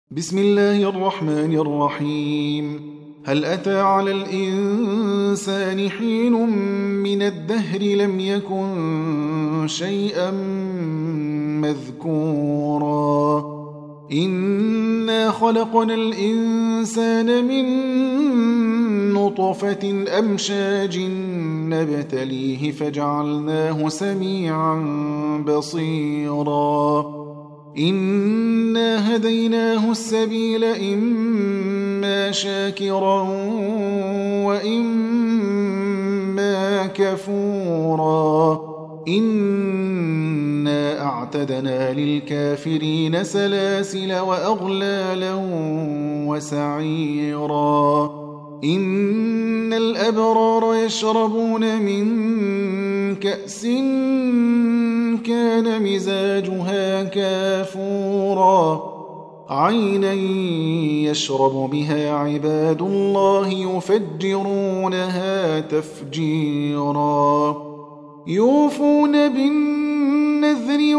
بسم الله الرحمن الرحيم. هل أتى على الإنسان حين من الدهر لم يكن شيئا مذكورا إنا خلقنا الإنسان من نطفة أمشاج نبتليه فجعلناه سميعا بصيرا إنا هديناه السبيل إما شاكرا وإما كفورا إنا أعتدنا للكافرين سلاسل وأغلالا وسعيرا إن الأبرار يشربون من كأس كان مزاجها كافورا عينا يشرب بها عباد الله يفجرونها تفجيرا يوفون بالنذر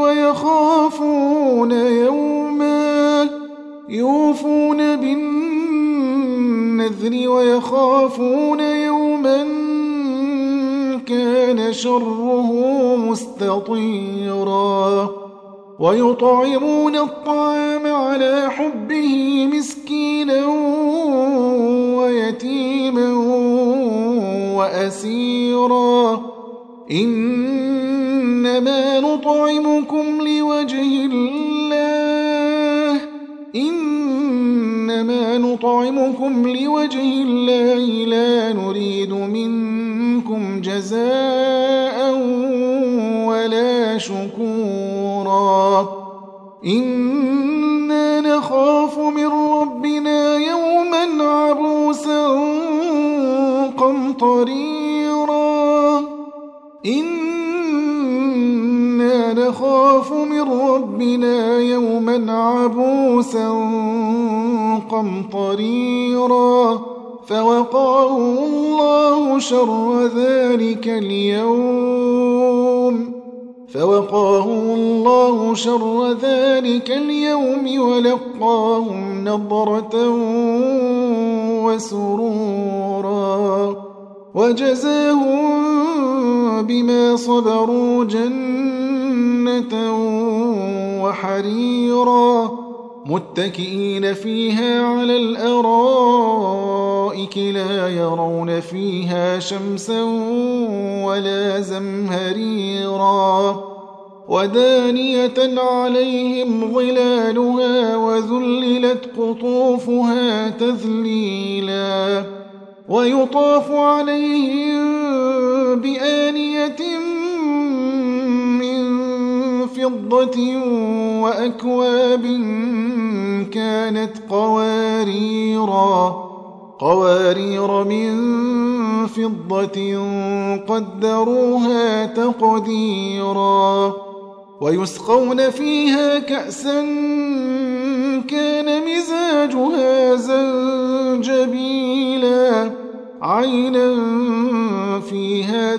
ويخافون يوما كان شره مستطيرا ويطعمون الطعام على حبه مسكينا ويتيما وأسيرا إنما نطعمكم لوجه الله لا نريد منكم جزاء ولا شكورا إنا نخاف من ربنا يوما عبوسا قمطريرا فوقاهم الله شر ذلك اليوم ولقاهم نضرة وسرورا وجزاهم بما صبروا جنة وحريرا متكئين فيها على الأرائك لا يرون فيها شمسا ولا زمهريرا ودانية عليهم ظلالها وذللت قطوفها تذليلا ويطاف عليهم بآنية من فضة وأكواب كانت قوارير من فضة قدروها تقديرا ويسقون فيها كأسا كان مزاجها زنجبيلا عينا فيها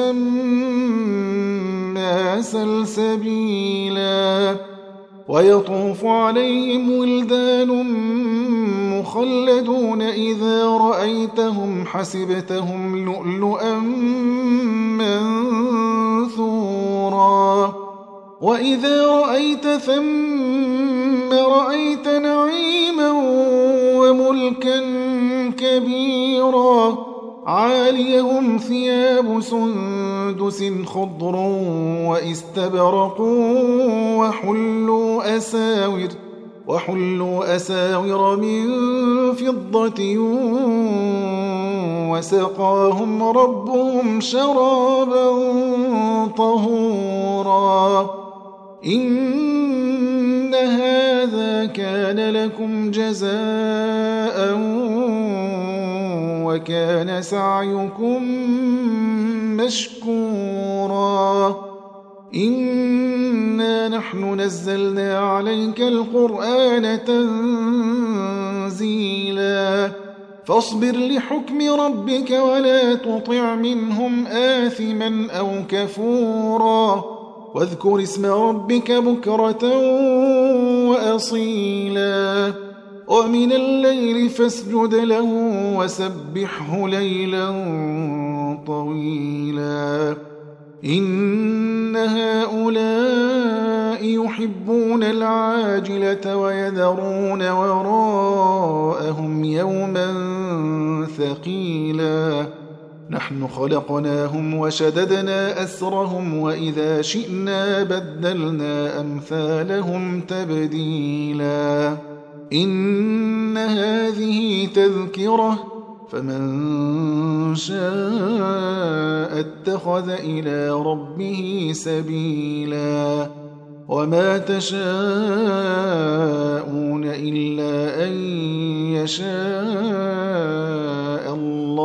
تسمى سلسبيلا ويطوف عليهم ولدان مخلدون إذا رأيتهم حسبتهم لؤلؤا منثورا وإذا رأيت ثم رأيت نعيما وملكا كبيرا عاليهم ثياب سندس خضر واستبرق وحلوا أساور من فضة وسقاهم ربهم شرابا طهورا إن هذا كان لكم جزاء وكان سعيكم مشكورا إنا نحن نزلنا عليك القرآن تنزيلا فاصبر لحكم ربك ولا تطع منهم آثما أو كفورا واذكر اسم ربك بكرة وأصيلا ومن الليل فاسجد له وسبحه ليلا طويلا إن هؤلاء يحبون العاجلة ويذرون وراءهم يوما ثقيلا نحن خلقناهم وشددنا أسرهم وإذا شئنا بدلنا أمثالهم تبديلا إن هذه تذكرة فمن شاء اتخذ إلى ربه سبيلا وما تشاءون إلا أن يشاء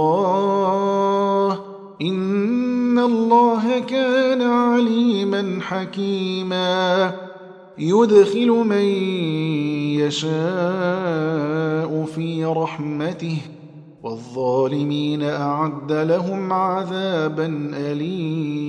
الله إن الله كان عليما حكيما يدخل من يشاء في رحمته والظالمين أعد لهم عذابا أليما